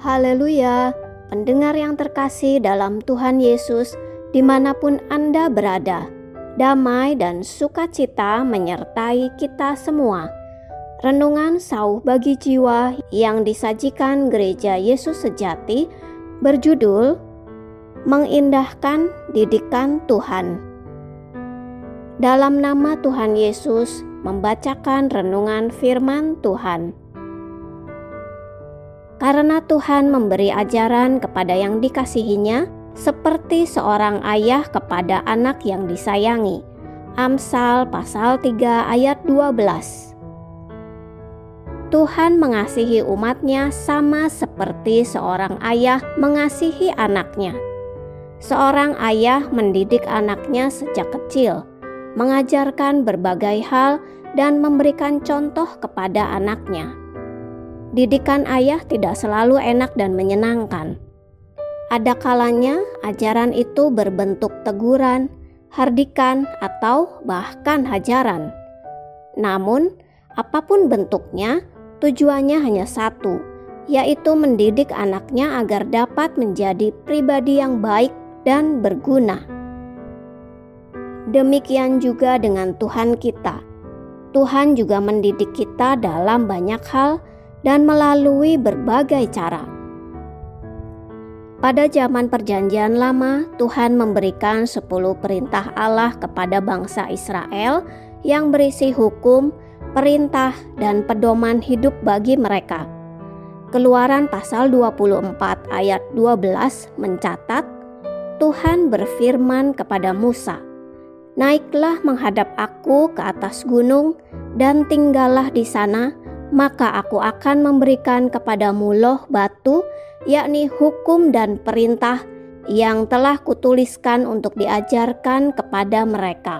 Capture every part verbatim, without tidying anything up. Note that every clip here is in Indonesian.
Haleluya, pendengar yang terkasih dalam Tuhan Yesus, dimanapun Anda berada, damai dan sukacita menyertai kita semua. Renungan Sauh Bagi Jiwa yang disajikan Gereja Yesus Sejati berjudul Mengindahkan Didikan Tuhan. Dalam nama Tuhan Yesus, membacakan renungan firman Tuhan. Karena Tuhan memberi ajaran kepada yang dikasihinya, seperti seorang ayah kepada anak yang disayangi. Amsal pasal tiga ayat dua belas. Tuhan mengasihi umatnya sama seperti seorang ayah mengasihi anaknya. Seorang ayah mendidik anaknya sejak kecil, mengajarkan berbagai hal dan memberikan contoh kepada anaknya. Didikan ayah tidak selalu enak dan menyenangkan. Ada kalanya ajaran itu berbentuk teguran, hardikan, atau bahkan hajaran. Namun, apapun bentuknya, tujuannya hanya satu, yaitu mendidik anaknya agar dapat menjadi pribadi yang baik dan berguna. Demikian juga dengan Tuhan kita. Tuhan juga mendidik kita dalam banyak hal dan melalui berbagai cara. Pada zaman Perjanjian Lama, Tuhan memberikan sepuluh perintah Allah kepada bangsa Israel yang berisi hukum, perintah, dan pedoman hidup bagi mereka. Keluaran pasal dua puluh empat ayat dua belas mencatat, Tuhan berfirman kepada Musa, "Naiklah menghadap aku ke atas gunung dan tinggallah di sana, maka aku akan memberikan kepadamu loh batu, yakni hukum dan perintah yang telah kutuliskan untuk diajarkan kepada mereka."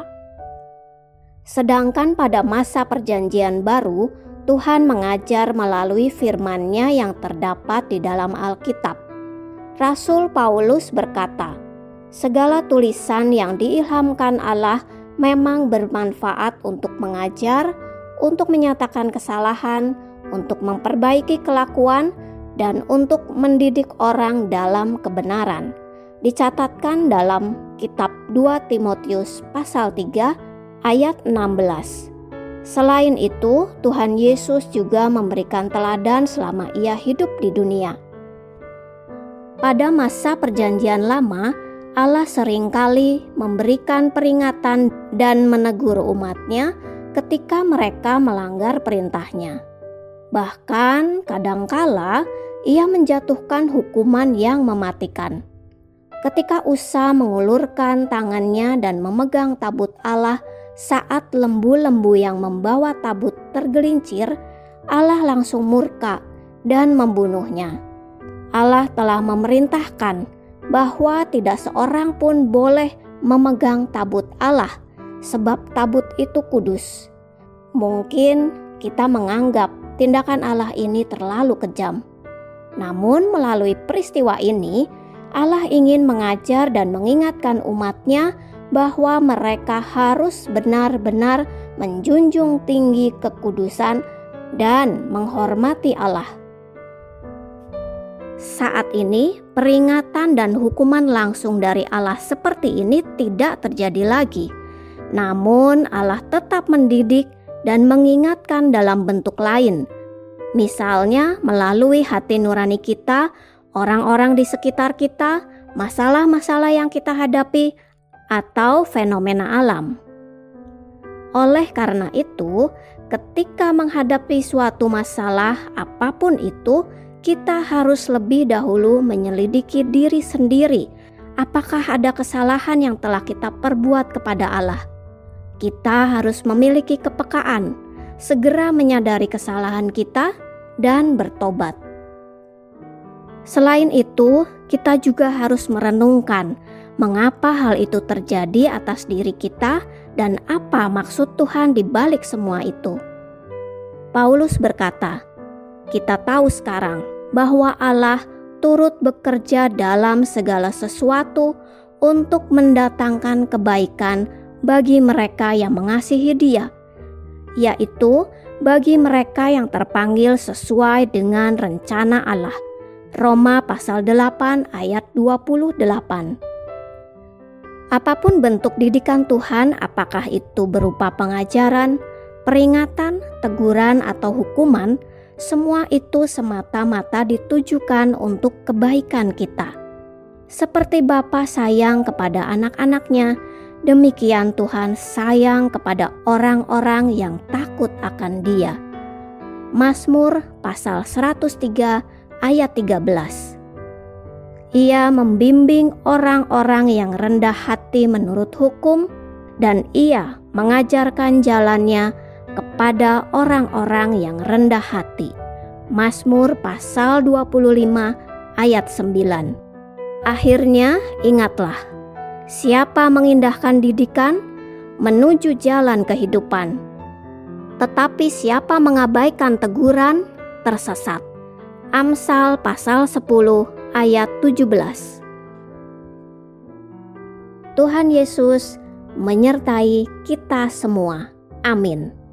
Sedangkan pada masa Perjanjian Baru, Tuhan mengajar melalui firman-Nya yang terdapat di dalam Alkitab. Rasul Paulus berkata, "Segala tulisan yang diilhamkan Allah memang bermanfaat untuk mengajar, untuk menyatakan kesalahan, untuk memperbaiki kelakuan, dan untuk mendidik orang dalam kebenaran." Dicatatkan dalam kitab dua Timotius pasal tiga ayat enam belas. Selain itu, Tuhan Yesus juga memberikan teladan selama ia hidup di dunia. Pada masa Perjanjian Lama, Allah seringkali memberikan peringatan dan menegur umatnya ketika mereka melanggar perintahnya. Bahkan kadangkala ia menjatuhkan hukuman yang mematikan. Ketika Usa mengulurkan tangannya dan memegang tabut Allah saat lembu-lembu yang membawa tabut tergelincir, Allah langsung murka dan membunuhnya. Allah telah memerintahkan bahwa tidak seorang pun boleh memegang tabut Allah, sebab tabut itu kudus. Mungkin kita menganggap tindakan Allah ini terlalu kejam. Namun melalui peristiwa ini, Allah ingin mengajar dan mengingatkan umatnya bahwa mereka harus benar-benar menjunjung tinggi kekudusan dan menghormati Allah. Saat ini, peringatan dan hukuman langsung dari Allah seperti ini tidak terjadi lagi. Namun Allah tetap mendidik dan mengingatkan dalam bentuk lain. Misalnya melalui hati nurani kita, orang-orang di sekitar kita, masalah-masalah yang kita hadapi, atau fenomena alam. Oleh karena itu, ketika menghadapi suatu masalah apapun itu, kita harus lebih dahulu menyelidiki diri sendiri. Apakah ada kesalahan yang telah kita perbuat kepada Allah? Kita harus memiliki kepekaan, segera menyadari kesalahan kita, dan bertobat. Selain itu, kita juga harus merenungkan mengapa hal itu terjadi atas diri kita dan apa maksud Tuhan di balik semua itu. Paulus berkata, "Kita tahu sekarang bahwa Allah turut bekerja dalam segala sesuatu untuk mendatangkan kebaikan bagi mereka yang mengasihi Dia, yaitu bagi mereka yang terpanggil sesuai dengan rencana Allah." Roma pasal delapan ayat dua puluh delapan. Apapun bentuk didikan Tuhan, apakah itu berupa pengajaran, peringatan, teguran, atau hukuman, semua itu semata-mata ditujukan untuk kebaikan kita. Seperti Bapa sayang kepada anak-anaknya, demikian Tuhan sayang kepada orang-orang yang takut akan Dia. Mazmur pasal seratus tiga ayat tiga belas. Ia membimbing orang-orang yang rendah hati menurut hukum, dan Ia mengajarkan jalannya kepada orang-orang yang rendah hati. Mazmur pasal dua puluh lima ayat sembilan. Akhirnya ingatlah, siapa mengindahkan didikan menuju jalan kehidupan, tetapi siapa mengabaikan teguran tersesat. Amsal pasal sepuluh ayat tujuh belas. Tuhan Yesus menyertai kita semua. Amin.